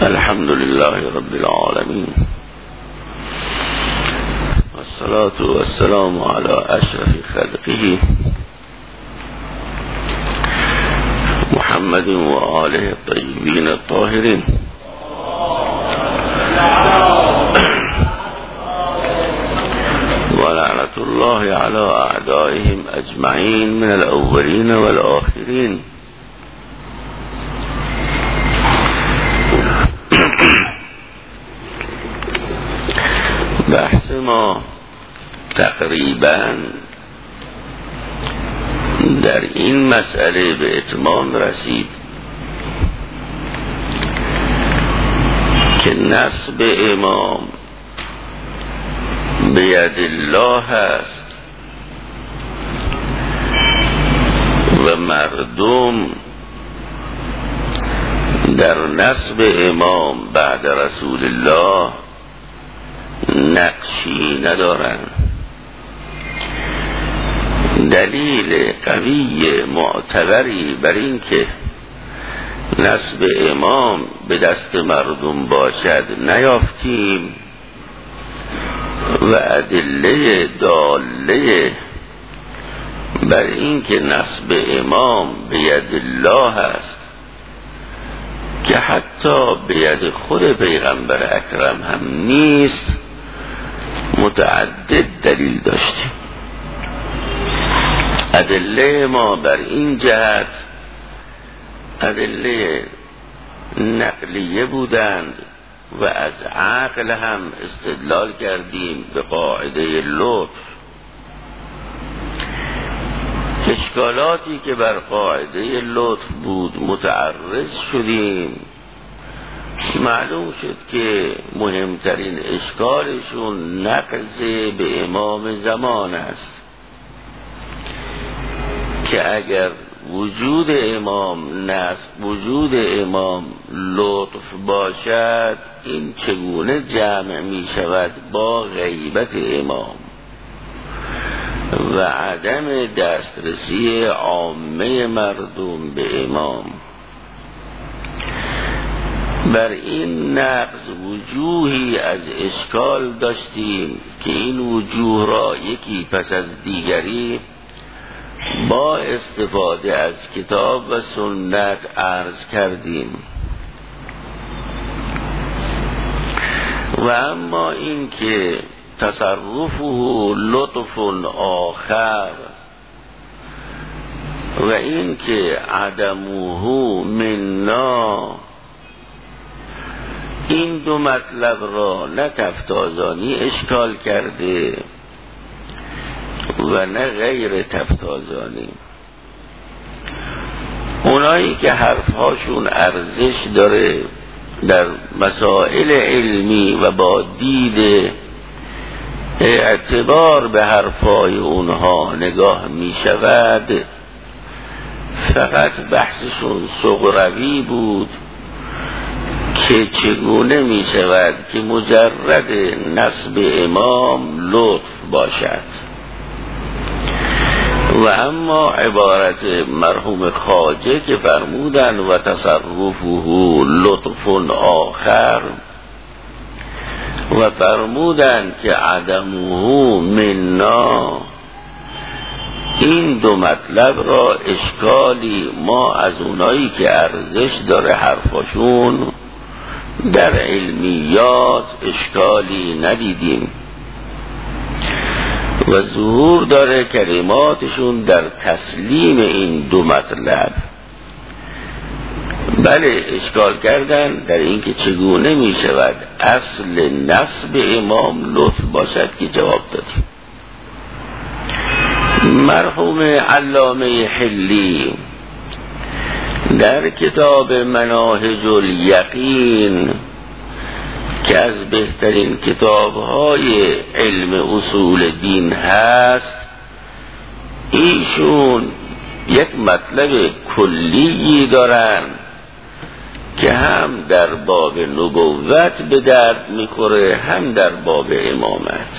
الحمد لله رب العالمين، والصلاة والسلام على أشرف خلقه محمد وآله الطيبين الطاهرين، ولعنة الله على أعدائهم أجمعين من الأولين والآخرين. بحث ما تقریبا در این مسئله به اتمام رسید که نصب امام به ید الله است و مردم در نصب امام بعد رسول الله نقشی ندارند. دلیل قوی معتبری بر این که نصب امام به دست مردم باشد نیافتیم و ادله داله بر این که نصب امام به ید الله است که حتی به ید خود پیغمبر اکرم هم نیست متعدد دلیل داشتیم. ادله ما بر این جهت ادله نقلیه بودند و از عقل هم استدلال کردیم به قاعده لطف. اشکالاتی که بر قاعده لطف بود متعرض شدیم، معلوم شد که مهمترین اشکالشون نقض به امام زمان است که اگر وجود امام لطف باشد، این چگونه جمع می شود با غیبت امام و عدم دسترسی عامه مردم به امام. بر این نقض وجوهی از اشکال داشتیم که این وجوه را یکی پس از دیگری با استفاده از کتاب و سنت عرض کردیم. و اما این که تصرفه لطف آخر و این که عدمه منا، این دو مطلب را نه تفتازانی اشکال کرده و نه غیر تفتازانی. اونایی که حرفهاشون ارزش داره در مسائل علمی و با دید اعتبار به حرفای اونها نگاه می شود، فقط بحثشون صغروی بود که چگونه می شود که مجرد نصب امام لطف باشد. و اما عبارت مرحوم خواجه که فرمودن و تصرفه لطف آخر و فرمودن که عدمه منا، این دو مطلب را اشکالی ما از اونایی که ارزش داره حرفاشون در علمیات اشکالی ندیدیم و ظهور داره کلماتشون در تسلیم این دو مطلب. بله اشکال کردن در اینکه چگونه می شود اصل نصب امام لطف باشد که جواب دادیم. مرحوم علامه حلی در کتاب مناهج الیقین که از بهترین کتاب‌های علم اصول دین هست، ایشون یک مطلب کلی دارن که هم در باب نبوت به درد میخوره، هم در باب امامت،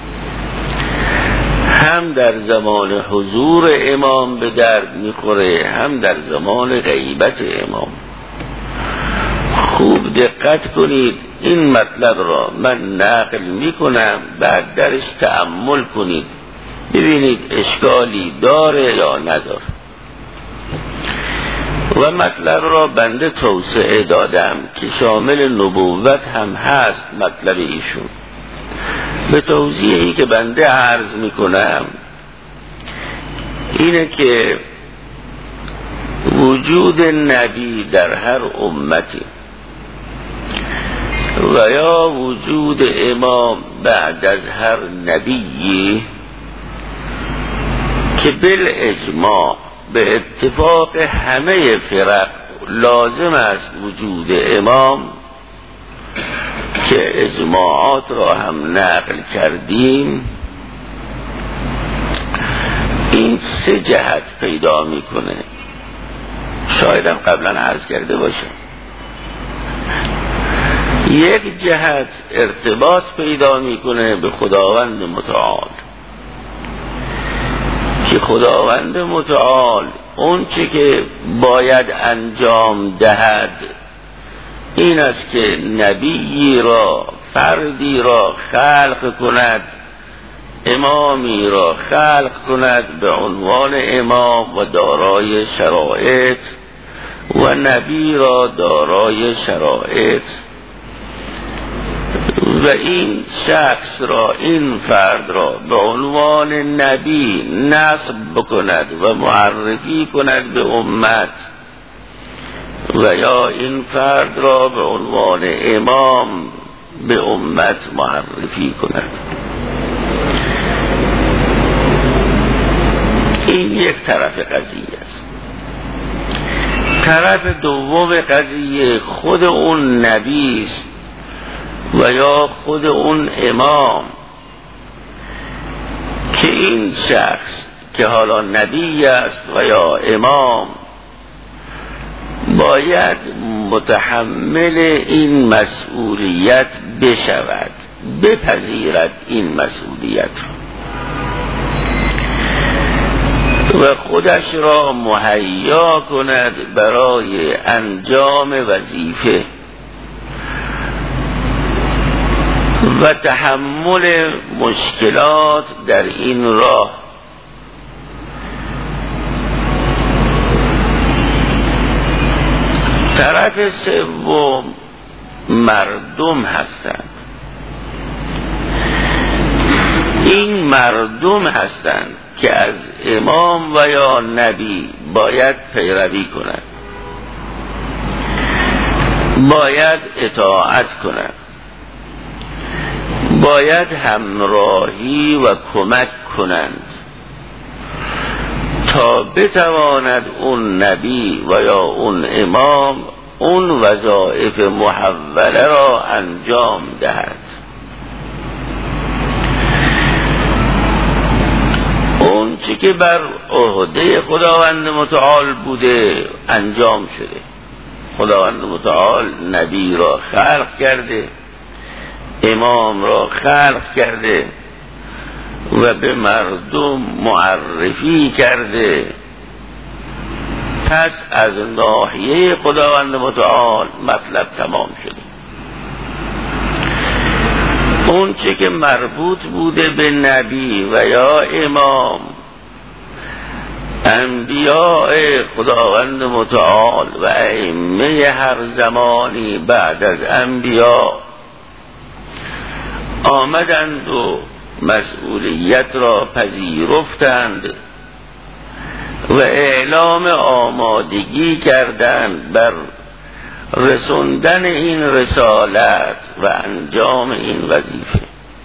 هم در زمان حضور امام به درد میخوره، هم در زمان غیبت امام. خوب دقت کنید، این مطلب را من نقل میکنم، بعد درش تأمل کنید ببینید اشکالی داره یا نداره. و مطلب را بنده توسعه دادم که شامل نبوت هم هست مطلب ایشون. به توضیحی که بنده عرض میکنم اینه که وجود نبی در هر امتی و یا وجود امام بعد از هر نبی که بالاجماع به اتفاق همه فرق لازم است وجود امام که اجماعات را هم نقل کردیم، این سه جهت پیدا میکنه. شایدم قبلا عرض کرده باشم. یک جهت ارتباط پیدا میکنه به خداوند متعال که خداوند متعال اون چه که باید انجام دهد این است که نبی را، فردی را خلق کند، امامی را خلق کند به عنوان امام و دارای شرایط و نبی را دارای شرایط و این شخص را، این فرد را به عنوان نبی نصب بکند و معرفی کند به امت و یا این فرد را به عنوان امام به امت معرفی کند. این یک طرف قضیه است. طرف دوم قضیه خود اون نبی است و یا خود اون امام که این شخص که حالا نبی است و یا امام باید متحمل این مسئولیت بشود، بپذیرد این مسئولیت و خودش را مهیا کند برای انجام وظیفه و تحمل مشکلات در این راه. طرف سوم مردم هستند. این مردم هستند که از امام و یا نبی باید پیروی کنند، باید اطاعت کنند، باید همراهی و کمک کنند تا بتواند اون نبی و یا اون امام اون وظایف محوله را انجام دهد. اون چی که بر عهده خداوند متعال بوده انجام شده. خداوند متعال نبی را خلق کرده، امام را خلق کرده و به مردم معرفی کرده. پس از ناحیه خداوند متعال مطلب تمام شده. اون چه که مربوط بوده به نبی و یا امام، انبیاء خداوند متعال و ائمه هر زمانی بعد از انبیا آمدند و مسئولیت را پذیرفتند و اعلام آمادگی کردند بر رسوندن این رسالت و انجام این وظیفه.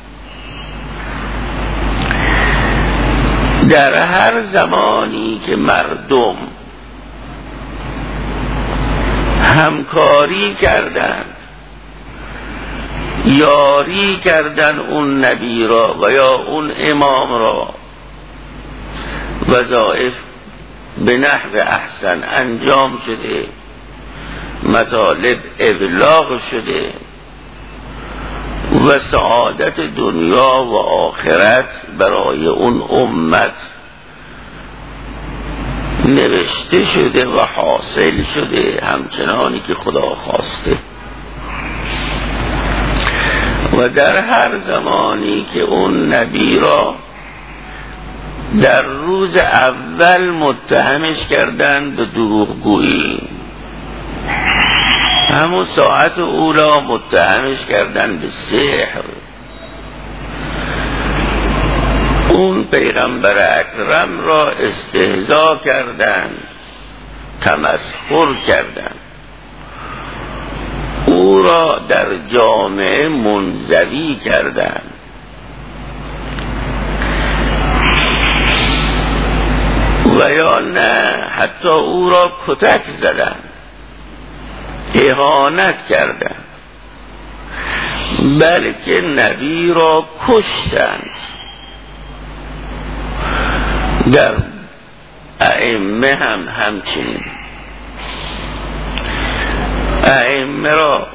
در هر زمانی که مردم همکاری کردند، یاری کردن اون نبی را و یا اون امام را، وظایف به نحو احسن انجام شده، مطالب ابلاغ شده و سعادت دنیا و آخرت برای اون امت نوشته شده و حاصل شده همچنانی که خدا خواسته. و در هر زمانی که اون نبی را در روز اول متهمش کردن به دروغگویی، همون ساعت اولا متهمش کردن به سحر، اون پیغمبر اکرم را استهزا کردن، تمسخر کردن، او را در جامعه منزوی کردن، و یا نه حتی او را کتک زدن، اهانت کردن، بلکه نبی را کشتند. در ائمه هم همچنین، ائمه را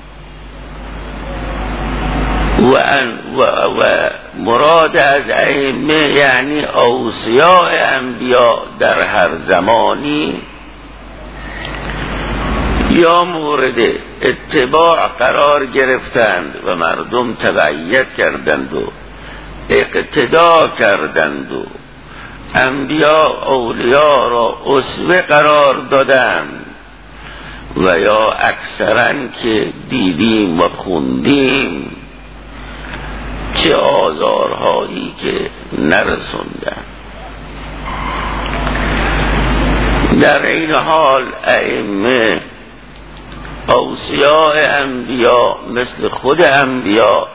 و مراد از ائمه یعنی اوصیاء انبیاء در هر زمانی یا مورد اتباع قرار گرفتند و مردم تبعیت کردند و اقتدا کردند و انبیاء اولیاء را اسوه قرار دادند، و یا اکثرا که دیدیم و خوندیم چه آزارهایی که نرسوندن. در این حال ائمه اوصیاء انبیاء مثل خود انبیاء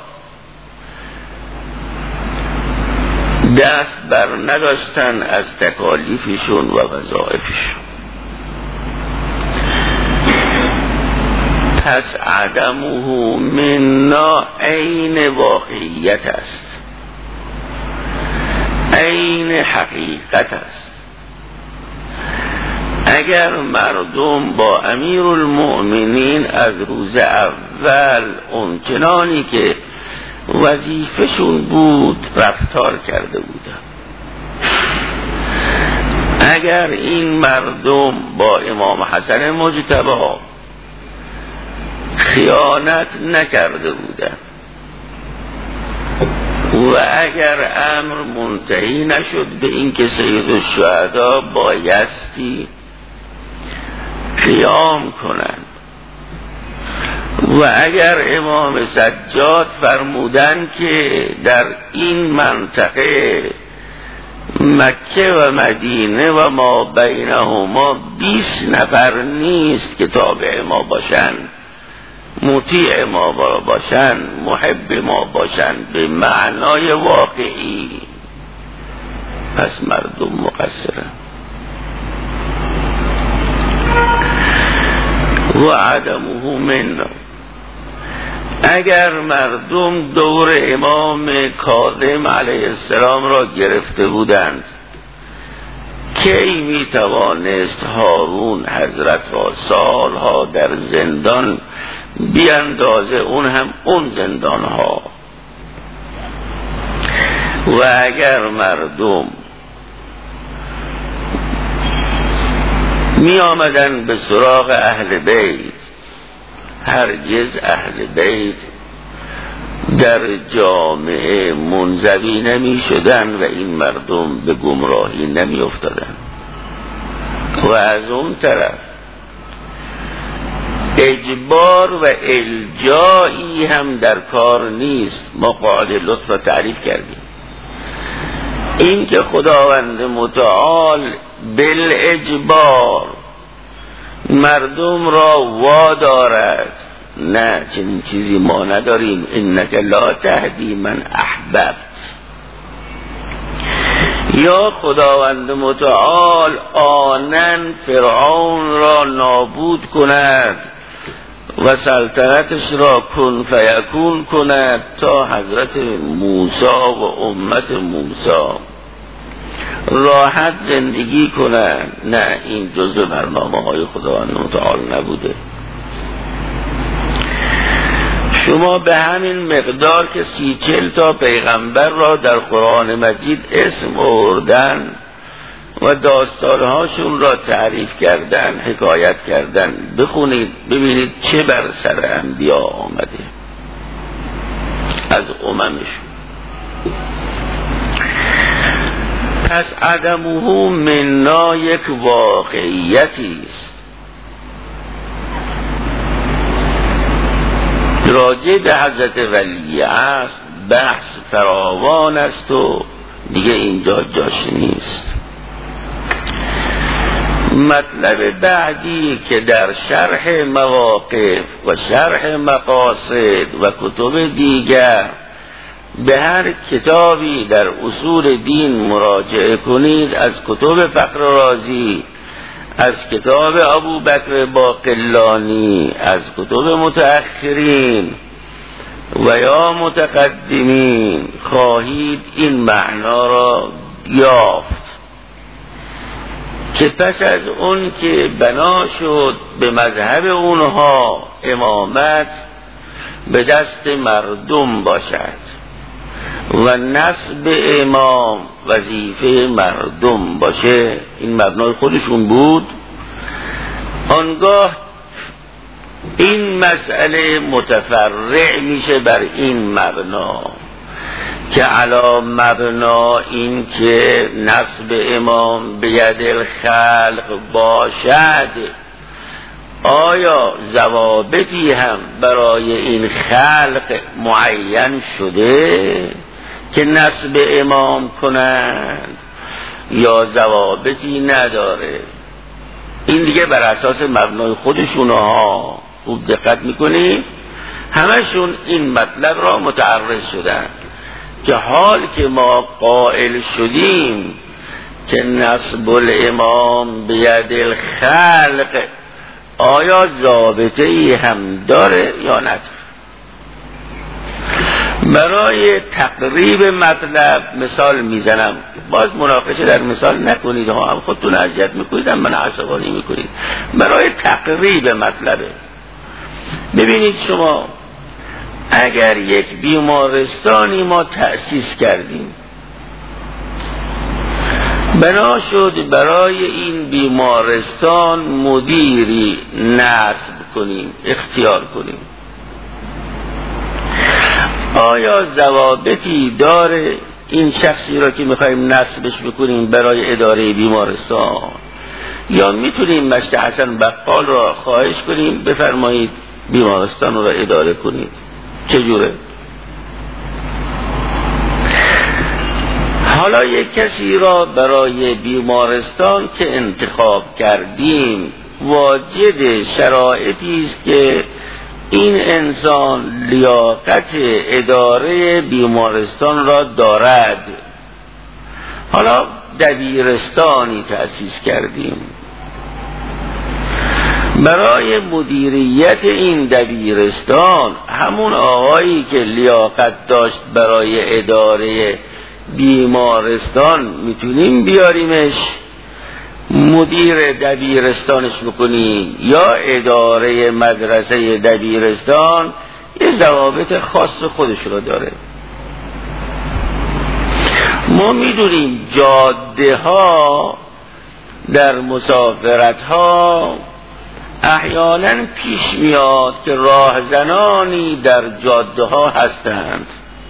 دست بر نداشتن از تکالیفشون و وظایفشون. پس عدمه منا عین واقعیت است، عین حقیقت است. اگر مردم با امیر المؤمنین از روز اول اونچنانی که وظیفشون بود رفتار کرده بودن، اگر این مردم با امام حسن مجتبی خیانت نکرده بودن و اگر امر منتهی نشد به این که سید الشهدا بایستی قیام کنند و اگر امام سجاد فرمودن که در این منطقه مکه و مدینه و ما بینهما 20 نفر نیست که تابع ما باشن، مطیع ما باشن، محب ما باشن به معنای واقعی، پس مردم مقصرن. و عدمه منا، اگر مردم دور امام کاظم علیه السلام را گرفته بودند، کی می توانست هارون حضرت را سالها در زندان بیاندازه، اون هم اون زندان ها. و اگر مردم می آمدن به سراغ اهل بیت، هرگز اهل بیت در جامعه منزوی نمی شدن و این مردم به گمراهی نمی افتادن. و از اون طرف اجبار و الجایی هم در کار نیست. ما قاعده لطف تعریف کردیم، این که خداوند متعال بالاجبار مردم را وادارد، نه چنین چیزی ما نداریم، انک لا تهدی من احببت. یا خداوند متعال آنن فرعون را نابود کند و سلطنتش را کن فیکون کند تا حضرت موسی و امت موسی راحت زندگی کنند. نه، این جزء برنامه های خداوند متعال نبوده. شما به همین مقدار که 30-40 تا پیغمبر را در قرآن مجید اسم آوردن و داستانهاشون را تعریف کردن، حکایت کردن. بخونید ببینید چه بر سر انبیا آمده از اممشون. پس عدمه منا یک واقعیتی است. راجع به حضرت ولی است بحث فراوان است و دیگه اینجا جاش نیست. مطلب بعدی که در شرح مواقف و شرح مقاصد و کتب دیگر به هر کتابی در اصول دین مراجعه کنید، از کتب فخر رازی، از کتاب ابوبکر باقلانی، از کتب متأخرین و یا متقدمین، خواهید این معنا را یافت که پس از اون که بنا شد به مذهب اونها امامت به دست مردم باشد و نصب امام وظیفه مردم باشه، این مبنای خودشون بود، آنگاه این مسئله متفرع میشه بر این مبنا که علا مبنا این که نصب امام به ید الخلق باشد، آیا ضوابطی هم برای این خلق معین شده که نصب امام کنند یا ضوابطی نداره؟ این دیگه بر اساس مبنای خودشون ها. خوب دقت میکنید همشون این مطلب را متعرض شدن که حال که ما قائل شدیم که نصب الامام به ید الخلق آیا ضابطه ای هم داره یا نداره. برای تقریب مطلب مثال میزنم، باز مناقشه در مثال نکنید ها، هم خودتون اذیت میکنید هم من عصبانی میکنید. برای تقریب مطلبه، ببینید شما اگر یک بیمارستانی ما تأسیس کردیم، بنا شد برای این بیمارستان مدیری نصب کنیم، اختیار کنیم، آیا ضوابطی داره این شخصی را که میخوایم نصبش بکنیم برای اداره بیمارستان؟ یا میتونیم مشت حسن بقال را خواهش کنیم بفرمایید بیمارستان را اداره کنید؟ چجوره؟ حالا یک کسی را برای بیمارستان که انتخاب کردیم واجد شرایطی است که این انسان لیاقت اداره بیمارستان را دارد. حالا دبیرستانی تأسیس کردیم، برای مدیریت این دبیرستان همون آقایی که لیاقت داشت برای اداره بیمارستان میتونیم بیاریمش مدیر دبیرستانش بکنیم، یا اداره مدرسه دبیرستان یه ضوابط خاص خودش رو داره. ما میدونیم جاده ها در مسافرت ها احیانا پیش میاد که راهزنانی در جاده ها هستند،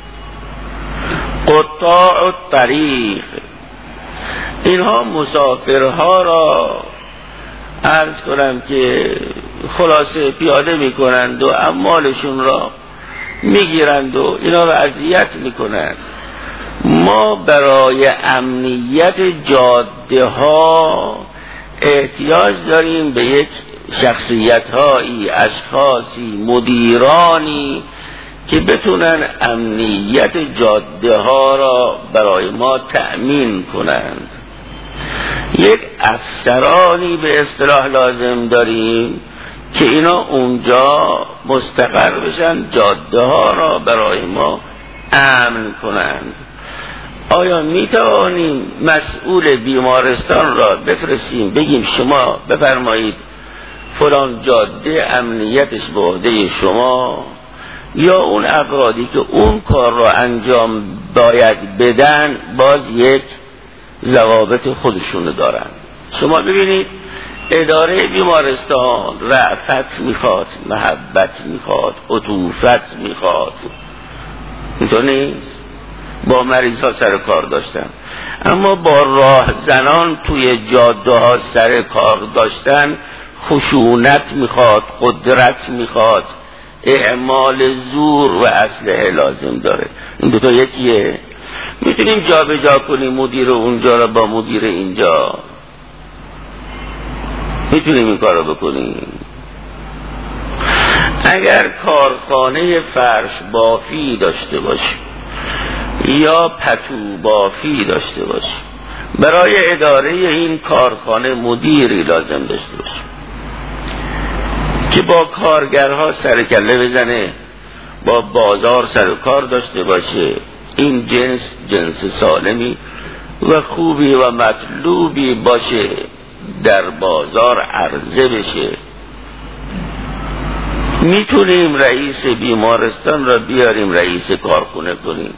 قطاع الطریق، اینها مسافرها را عرض کنم که خلاصه پیاده میکنند و اموالشون را میگیرند و اینا را اذیت میکنند. ما برای امنیت جاده ها احتیاج داریم به یک شخصیت هایی، اشخاصی، مدیرانی که بتونن امنیت جاده ها را برای ما تأمین کنند. یک افسرانی به اصطلاح لازم داریم که اینا اونجا مستقر بشن، جاده ها را برای ما امن کنند. آیا می توانیم مسئول بیمارستان را بفرستیم بگیم شما بفرمایید فلان جاده امنیتش به عهده شما، یا اون افرادی که اون کار را انجام باید بدن باز یک ضوابط خودشونو دارن. شما ببینید اداره بیمارستان رأفت میخواد، محبت میخواد، عطوفت میخواد، اینطور نیست؟ با مریض ها سر کار داشتن. اما با راهزنان توی جاده ها سر کار داشتن خشونت میخواد، قدرت میخواد، اعمال زور و اسلحه لازم داره. این دوتا یکیه؟ میتونیم جا به جا کنیم مدیر اونجا را با مدیر اینجا؟ میتونیم این کار رو بکنیم؟ اگر کارخانه فرش بافی داشته باشیم یا پتو بافی داشته باشیم، برای اداره این کارخانه مدیری لازم داشته باشیم که با کارگرها سر کله بزنه، با بازار سر کار داشته باشه، این جنس سالمی و خوبی و مطلوبی باشه، در بازار عرضه بشه. میتونیم رئیس بیمارستان را بیاریم رئیس کارخونه کنیم،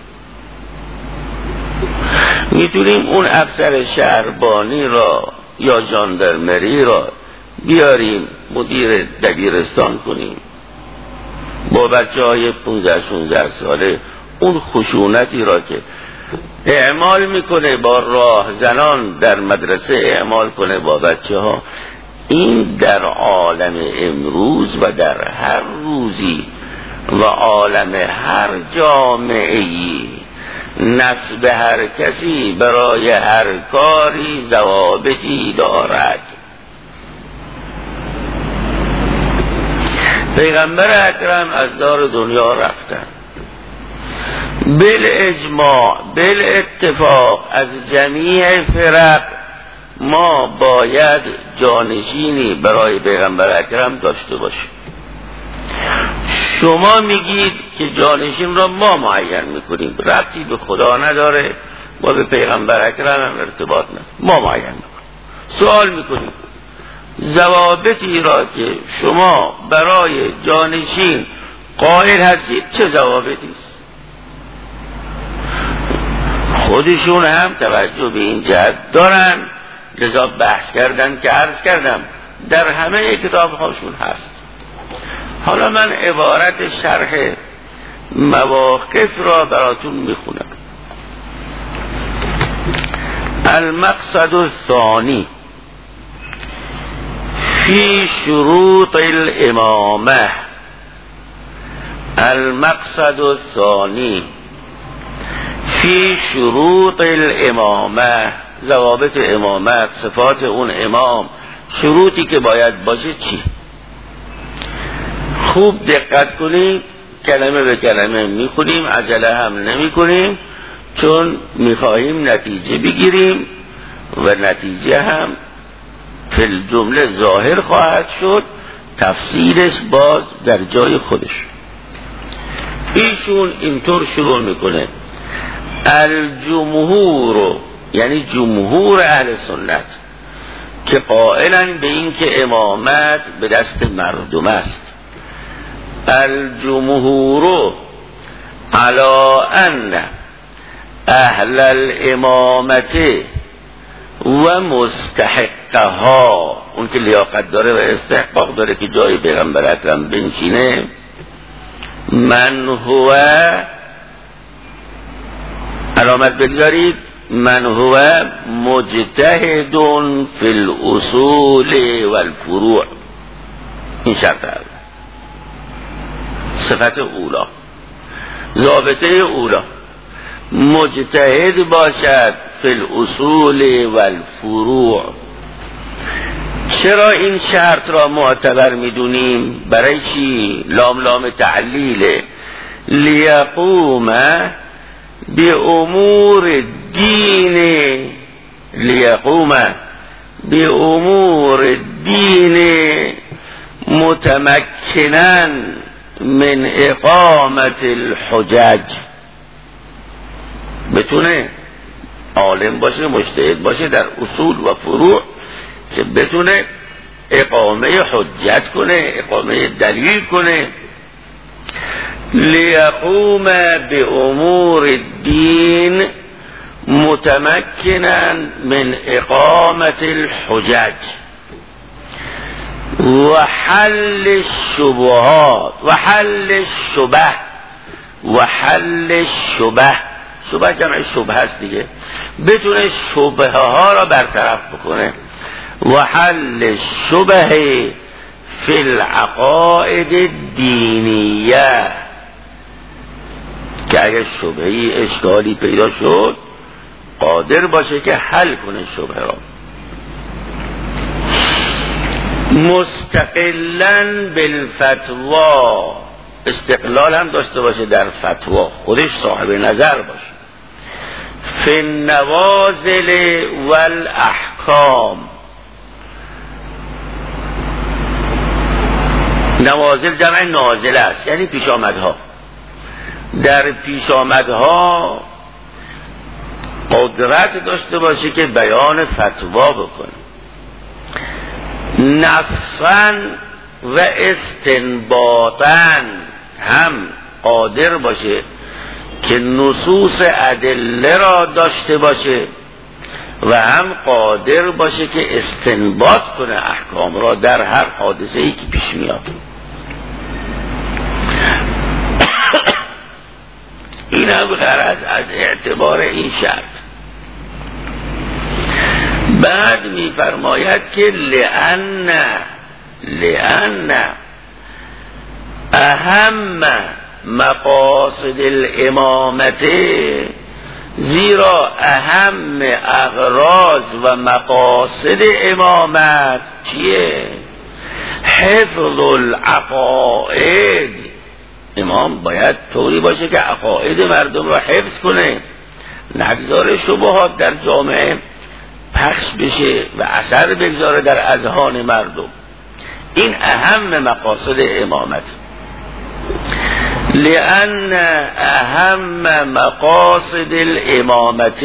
میتونیم اون افسر شهربانی را یا ژاندارمری را بیاریم مدیر دبیرستان کنیم. با بچه های 15-16 ساله اون خشونتی را که اعمال میکنه با راهزنان در مدرسه اعمال کنه با بچه ها. این در عالم امروز و در هر روزی و عالم هر جامعه‌ای نسب هر کسی برای هر کاری ضوابطی دارد. پیغمبر اکرم از دار دنیا رفتن، بالاجماع بالاتفاق از جمیع فرق ما باید جانشینی برای پیغمبر اکرم داشته باشیم. شما میگید که جانشین را ما معین میکنیم، ربطی به خدا نداره، ما به پیغمبر اکرم هم ارتباط نداره، ما معین میکنیم. سوال میکنیم ضوابطی را که شما برای جانشین قائل هستید چه ضوابطی است؟ خودشون هم توجه به این جهت دارن، لذا بحث کردن که عرض کردم در همه کتاب هاشون هست. حالا من عبارت شرح مواقف را براتون میخونم. المقصد الثانی فی شروط الامامه. المقصد الثانی فی شروط الامامه، ضوابط امامت، صفات اون امام، شروطی که باید باشه چی؟ خوب دقت کنید، کلمه به کلمه میخونیم، عجله هم نمی کنیم، چون میخواهیم نتیجه بگیریم و نتیجه هم فی الجمله ظاهر خواهد شد، تفصیلش باز در جای خودش. ایشون اینطور شروع میکنه: الجمهور، یعنی جمهور اهل سنت که قائلن به این که امامت به دست مردم است. الجمهور علی ان اهل الامامت و مستحقها، اون که لیاقت داره و استحقاق داره که جای پیغمبر اکرم بنشینه، من هو، علامت بگذارید، من هو مجتهد فی الاصول والفروع. این شرط اول، صفت اولا، ضابطه اولا، مجتهد باشد فی الاصول والفروع. چرا این شرط را معتبر میدونیم؟ برای چی؟ لام تعلیل. لیقوم به امور دین، لیقوم به امور دین متمکنن من اقامت الحجج. بتونه عالم باشه، مجتهد باشه در اصول و فروع، که بتونه اقامه حجت کنه، اقامه دلیل کنه. لیقوم به امور الدین متمكنا من اقامة الحجج وحل الشبهات وحل الشبه شبه جمع شبه هست دیگه، بتونه شبه ها را برطرف بکنه. وحل الشبه فی العقائد الدینیه، که اگر شبهی اشکالی پیدا شد قادر باشه که حل کنه شبه را. مستقلاً بالفتوا، استقلال هم داشته باشه در فتوا، خودش صاحب نظر باشه. فی النوازل والاحکام، نوازل جمع نازله است یعنی پیش آمدها، در پیش آمدها قدرت داشته باشه که بیان فتوا بکنه. نصاً و استنباطاً، هم قادر باشه که نصوص ادله را داشته باشه و هم قادر باشه که استنباط کنه احکام را در هر حادثه‌ای که پیش میاد. این هم غرض از اعتبار این شرط. بعد می‌فرماید که لأن اهم مقاصد الامامت، زیرا اهم اغراض و مقاصد امامت چیه؟ حفظ العقائد، امام باید طوری باشه که عقاید مردم را حفظ کنه، نگذاره شبهات در جامعه پخش بشه و اثر بگذاره در اذهان مردم. این اهم مقاصد امامت. لأن اهم مقاصد الامامت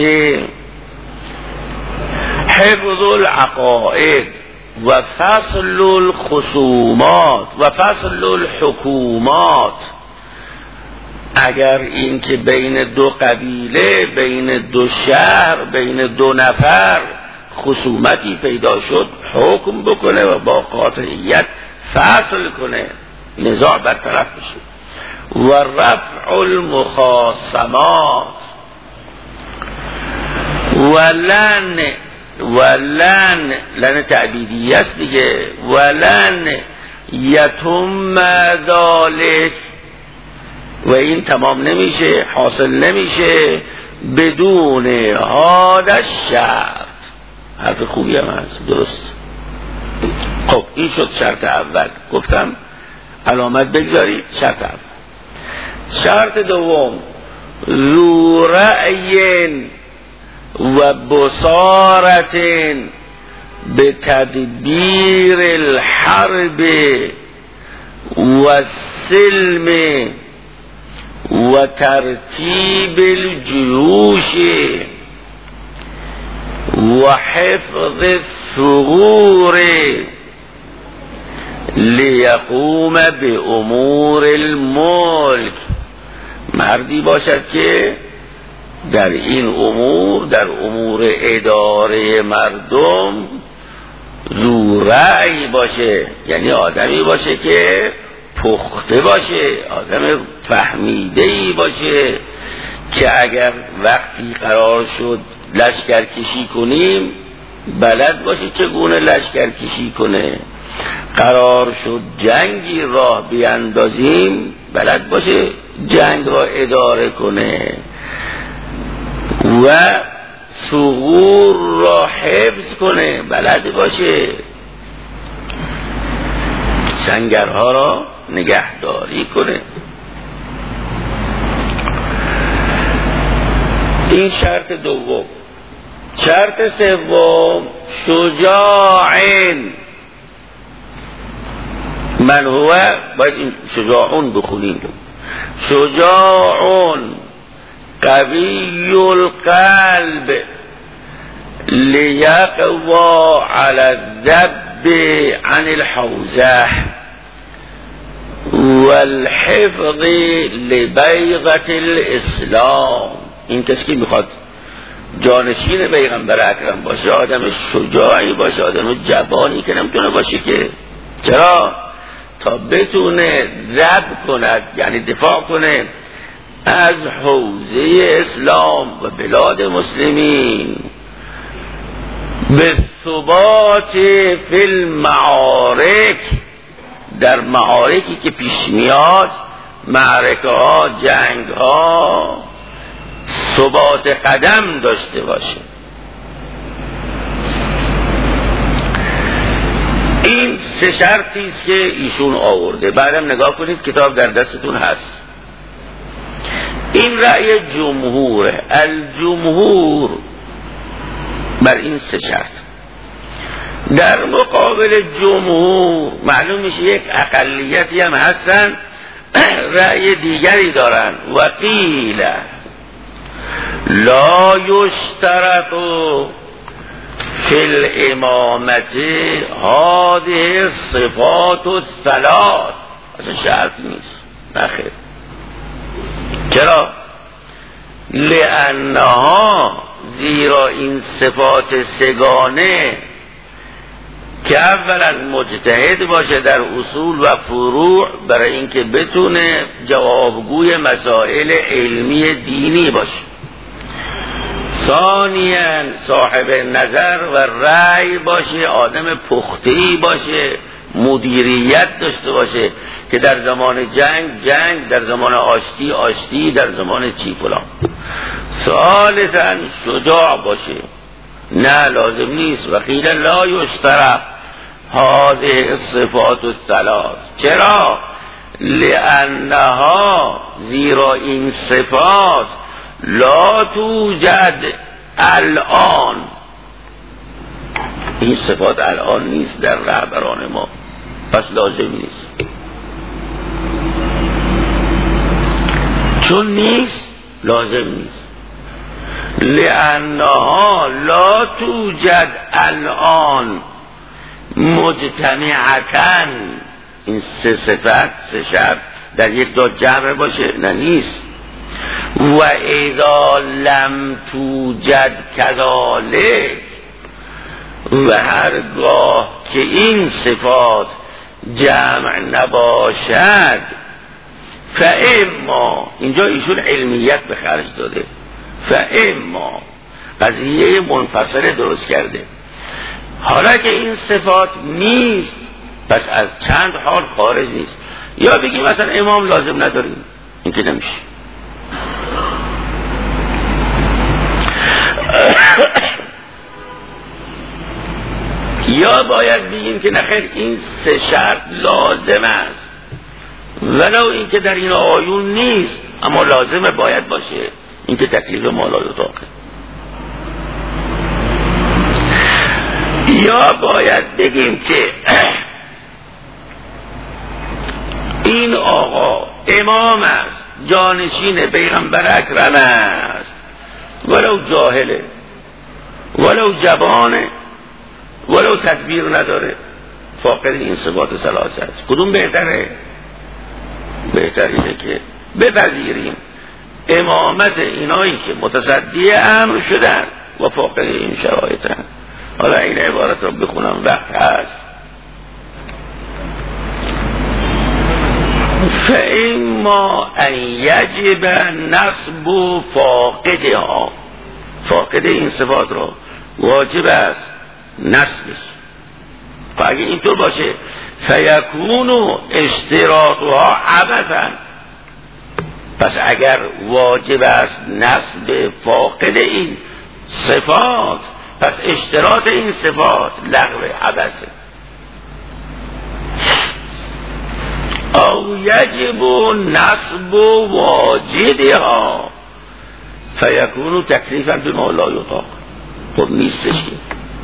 حفظ العقائد و فصل الخصومات و فصل الحکومات. اگر این که بین دو قبیله، بین دو شهر، بین دو نفر خصومتی پیدا شد، حکم بکنه و با قاطعیت فصل کنه، نزاع برطرف بشه. و رفع المخاصمات لن تعبیدیه است دیگه. ولن یتم ذالک، و این تمام نمیشه، حاصل نمیشه بدون هذا الشرط. حرف خوبی هم هست، درست. خب این شد شرط اول، گفتم علامت بگذارید. شرط اول. شرط دوم، ذو رأی و بصارت به تدبیر الحرب و سلم و ترتیب الجیوش و حفظ الثغور لیقوم به امور الملک. مردی باشد که در این امور، در امور اداره مردم ذو رأی باشه، یعنی آدمی باشه که پخته باشه، آدم فهمیده‌ای باشه که اگر وقتی قرار شد لشکر کشی کنیم بلد باشه چگونه لشکر کشی کنه، قرار شد جنگی راه بیاندازیم بلد باشه جنگ را اداره کنه و ثغور را حفظ کنه، بلد باشه سنگرها را نگهداری کنه. این شرط دوم. شرط سوم، شجاعین. من هو، باید این شجاعون بخونیم. شجاعون قوی القلب لیقوا علی الذب عن الحوزه والحفظ لبیضة الاسلام. این کسی که میخواد جانشین پیغمبر اکرم باشه، آدم شجاعی باشه، آدم جوانی که نمیتونه باشه که. چرا؟ تا بتونه ضبط کند، یعنی دفاع کنه از حوزه اسلام و بلاد مسلمین به ثبات فی المعارک، در معارکی که پیش میاد، معرکه ها، جنگ ها، ثبات قدم داشته باشه. این سه شرطی است که ایشون آورده. بعدم نگاه کنید، کتاب در دستتون هست. این رأی جمهوره. الجمهور بر این سه شرط. در مقابل جمهور معلوم میشه یک اقلیتی هم هستن رأی دیگری دارن. و قیل لا یشترط فی الامامت هذه الصفات الثلاث. اصلا شرط نیست. نخیر. چرا؟ لانها، زیرا این صفات سگانه که اولا مجتهد باشه در اصول و فروع برای اینکه بتونه جوابگوی مسائل علمی دینی باشه، ثانیاً صاحب نظر و رأی باشه، آدم پخته‌ای باشه، مدیریت داشته باشه که در زمان جنگ، در زمان آشتی، در زمان چی فلان. ثالثاً شجاع باشه. نه لازم نیست. و قیل لا یشترط هذه الصفات الثلاث. چرا؟ لانها، زیرا این صفات لا توجد الان، این صفات الان نیست در رهبران ما، پس لازم نیست. چون نیست لازم نیست. لانها لا توجد الان مجتمعتن. این سه صفت، سه شرط در یک دو جمع باشه؟ نه، نیست. و اذا لم توجد کذالک، و هرگاه که این صفات جمع نباشد، فاما، اینجا ایشون علمیت به خرج داده، فاما قضیه منفصل درست کرده. حالا که این صفات نیست، پس از چند حال خارج نیست. یا بگیم مثلا امام لازم نداریم، این که نمیشه. یا باید بگیم که نخیر این سه شرط لازم است، ولو این که در این آیون نیست اما لازمه باید باشه، این که تکلیف ما لا یطاقه. یا باید بگیم که این آقا امام است، جانشین پیغمبر اکرم است، ولو جاهله، ولو جوانه، ولو تدبیر نداره، فاقد این صفات ثلاثه است. کدوم بهتره؟ بهتر اینه که بپذیریم امامت اینایی که متصدی امر شدن و فاقد این شرایطن. حالا این عبارت رو بخونم، وقت هست. فاما ان یجب نصب فاقدها، فاقد این صفات رو واجب است نصبش. و اگه اینطور باشه فیکون اشتراطها عبثا، پس اگر واجب است نصب فاقد این صفات، پس اشتراط این صفات لغو عبثه. او یجب نصب واجدها فیکون تکلیفا بما لا یطاق. خب نیستش که.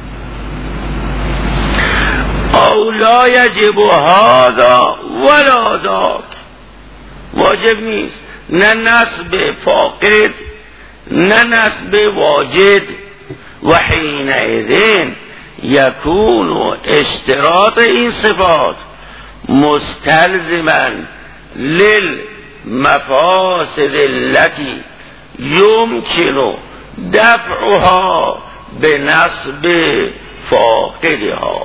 او لا یجب هذا ولا ذاک، واجب نیست نه نصب فاقد نه نصب واجد. و حینئذ یکون اشتراط این صفات مستلزما للمفاسد التي يمكن دفعها به نصب فاقدها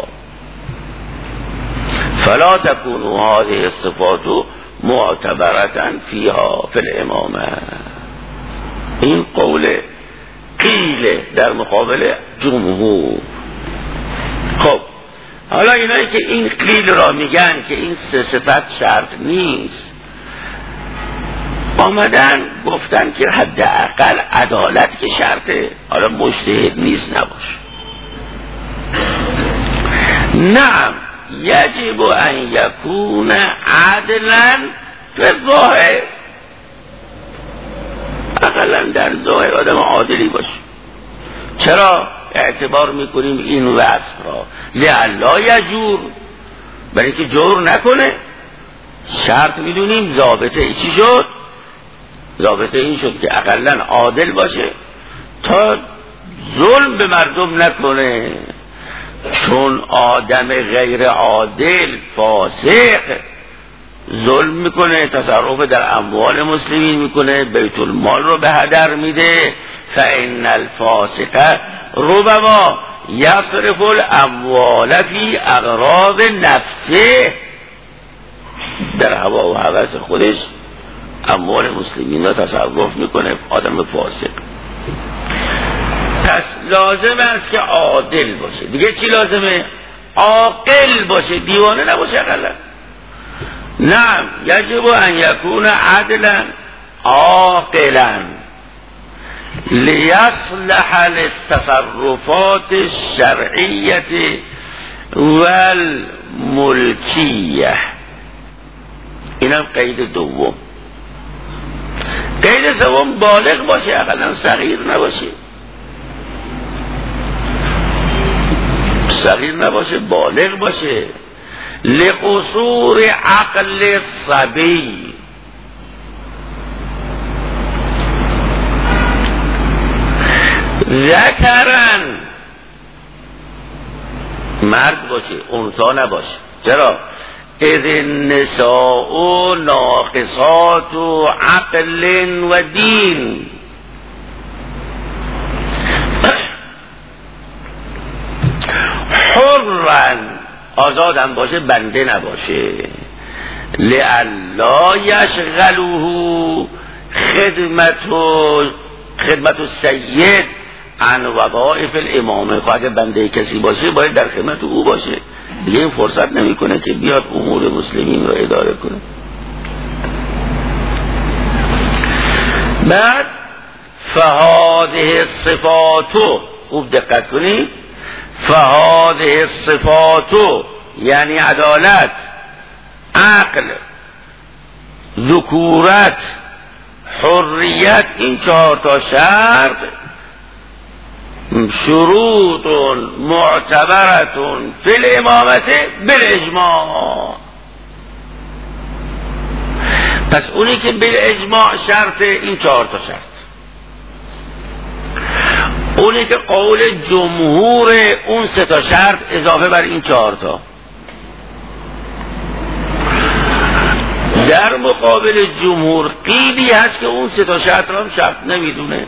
فلا تكون هذه الصفات معتبرة فيها في الامامه. این قول قیل در مقابل جمهور. خب حالا اینایی که این قیل را میگن که این سه صفت شرط نیست، آمدن گفتن که حداقل عدالت که شرطه، حالا مجتهد نیست نباشه. نعم یجب ان یکون عدلا فی الظاهر، اقلا در ظاهر آدم عادلی باشه. چرا اعتبار میکنیم این وصف را؟ لعلا یجور، برای که جور نکنه. شرط میدونیم ضابطه ای چی شد؟ ضابطه این شد که اقلا عادل باشه تا ظلم به مردم نکنه، چون آدم غیر عادل فاسق ظلم میکنه، تصرف در اموال مسلمین میکنه، بیت المال رو به هدر میده. فإن الفاسق ربما یصرف الاموال فی اغراض نفسه، در هوا و هوس خودش اموال مسلمین را تصرف میکنه آدم فاسق. پس لازم است که عادل باشه. دیگه چی لازمه؟ عاقل باشه، دیوانه نباشه. اقلا نعم یجب ان یکون عدلا عاقلا لیصلح للتصرفات الشرعیه والملکیه. اینم قید دوم. قید سوم بالغ باشه، اقلا صغیر نباشه. صغیر نباشه، بالغ باشه. لقصور عقل الصبی، ذکرن مرد باشه، انثا نباشه. چرا؟ اذ النساء ناقصات عقل و دین. حرن آزادم باشه، بنده نباشه. لئلا یشغله خدمت السید عن وظائف الامامه. خب اگه بنده کسی باشه باید در خدمت او باشه، دیگه این فرصت نمیکنه که بیاد امور مسلمین رو اداره کنه. بعد فهذه الصفات، خوب دقت کنید، فهذه الصفات یعنی عدالت، عقل، ذکورت، حریت، این 4 تا شرط شروط معتبرت فی الامامه بالاجماع. پس اونی که بالاجماع شرط، این 4 تا شرط. اونی که قول جمهور، اون 3 تا شرط اضافه بر این 4 تا. در مقابل جمهور قیلی هست که اون 3 تا شرط را هم شرط نمیدونه.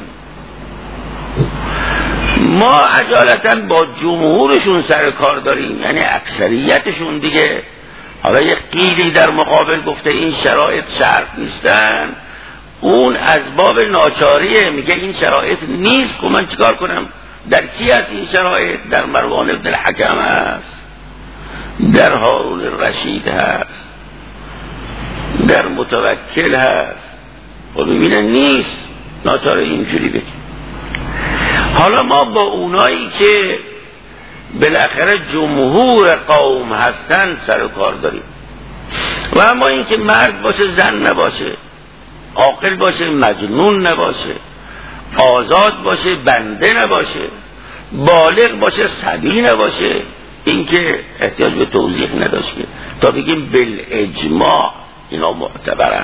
ما عجالتا با جمهورشون سر کار داریم، یعنی اکثریتشون دیگه. حالا یک قیلی در مقابل گفته این شرایط شرط نیستن، اون از باب ناچاریه، میگه این شرایط نیست، که من چیکار کنم؟ در کی هست این شرایط؟ در مروان ابن الحکم هست، در هارون الرشید هست، در متوکل هست. خب میبینن نیست، ناچاره اینجوری بگه. حالا ما با اونایی که بالاخره جمهور قوم هستن سر کار داریم. و اما این که مرد باشه، زن نباشه، عاقل باشه، مجنون نباشه، آزاد باشه، بنده نباشه، بالغ باشه، صبی نباشه، این که احتیاج به توضیح نداشت تا بگیم بالاجماع اینا معتبرن.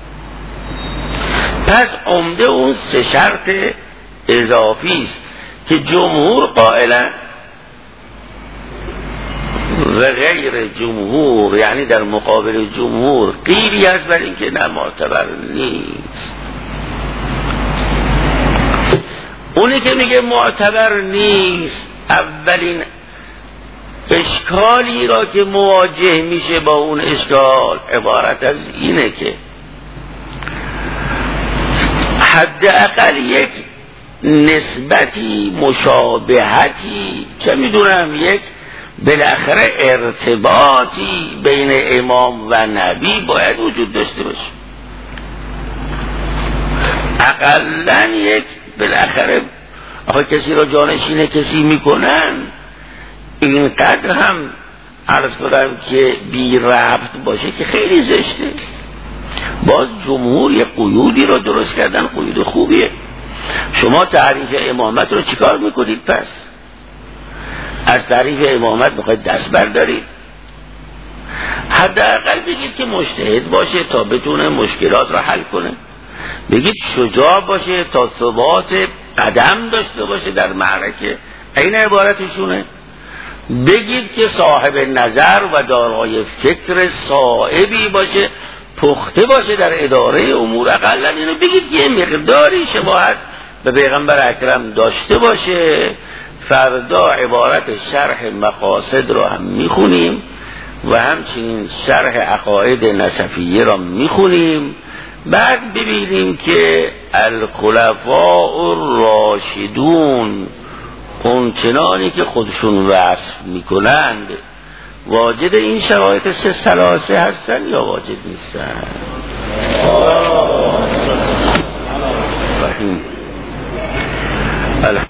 پس عمده اون 3 شرط اضافی است که جمهور قائلن و غیر جمهور، یعنی در مقابل جمهور قیلی هست بر این که نه معتبر نیست. اونی که میگه معتبر نیست، اولین اشکالی را که مواجه میشه با اون اشکال عبارت از اینه که حداقل یک نسبتی، مشابهتی، چه میدونم، یک بالاخره ارتباطی بین امام و نبی باید وجود داشته باشه. اقلن یک بالاخره آخه کسی را جانشین کسی میکنن، اینقدر هم عرض کنم که بی ربط باشه که خیلی زشته. باز جمهور یک قیودی را درست کردن، قیود خوبیه. شما تعریف امامت رو چیکار میکنید؟ پس از تعریف امامت میخواید دست بردارید؟ حداقل بگید که مجتهد باشه تا بتونه مشکلات را حل کنه، بگید شجاع باشه تا ثبات قدم داشته باشه در معرکه، این عبارتشونه. بگید که صاحب نظر و دارای فکر صائبی باشه، پخته باشه در اداره امور. اقلا اینو بگید که مقداری شباهت به پیغمبر اکرم داشته باشه. فردا عبارت شرح مقاصد رو هم میخونیم و همچنین شرح عقاید نسفیه را میخونیم. بعد ببینیم که الخلفاء الراشدون اونچنانی که خودشون وصف میکنند واجد این شرایط سه ثلاثه هستن یا واجد نیستن؟